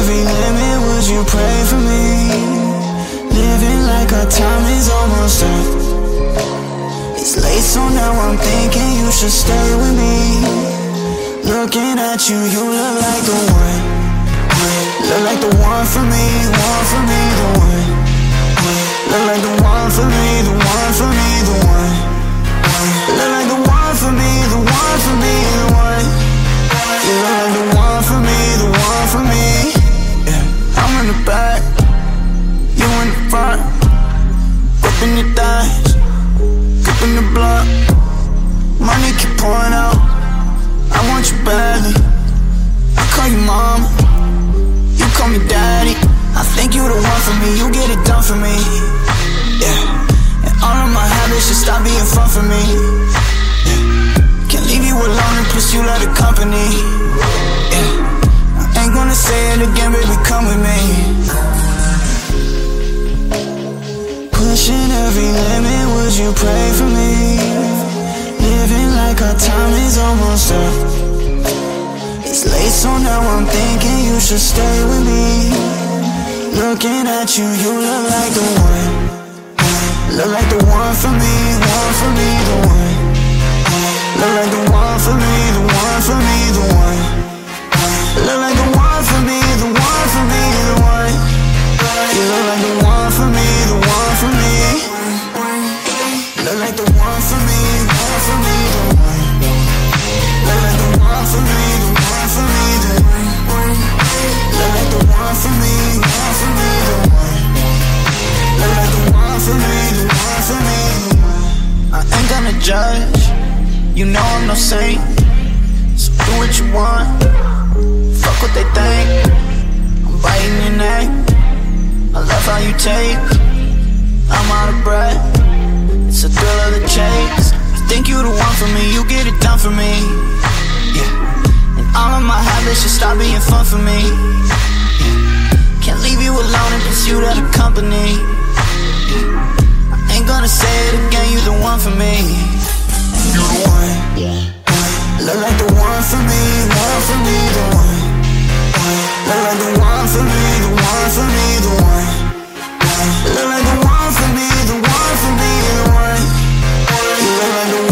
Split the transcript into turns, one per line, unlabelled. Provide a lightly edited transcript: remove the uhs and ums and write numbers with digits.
every limit, would you pray for me? Living like our time is almost up. It's late, so now I'm thinking you should stay with me. Looking at you, you look like the one. Look like the one for me, the one. Look like the one for me, the one for me, the one. Look like the one for me, the one for me, the one. You look like the one for me, the one for me. Yeah. I'm in the back, you in the front. Gripping your thighs, gripping the block. Money keep pouring out, I want you badly. I call you mama, you call me daddy. I think you the one for me, you get it done for me. Yeah, and all of my habits should stop being fun for me. Yeah, can't leave you alone and pursue like a company. Yeah, I ain't gonna say it again, baby, come with me. Pushing every limit, would you pray for me? Living like our time is almost up. It's late, so now I'm thinking you should stay with me. Looking at you, you look like the one. Look like the one for me, the one. Look like the one for me, the one for me, the one. Look like the one for me, the one for me, the one. You look like the one for me, the one for me. Look like the one for me, the one. Look like the one for me, the one for me, the one. Look like the one for me, the one. Look like the one for me, the one for me, the one. I ain't gonna judge, you know I'm no saint. So do what you want, fuck what they think. I'm biting your neck, I love how you take. I'm out of breath, it's a thrill of the chase. You think you the one for me, you get it done for me. Yeah, and all of my habits should stop being fun for me. Yeah, can't leave you alone in pursuit of the company. Yeah, I ain't gonna say it again, you the one for me. You the one. Look like the one for me, the one. Look like the one for me, the one for me, the one. Look like the one for me, the one for me, the one. You look like the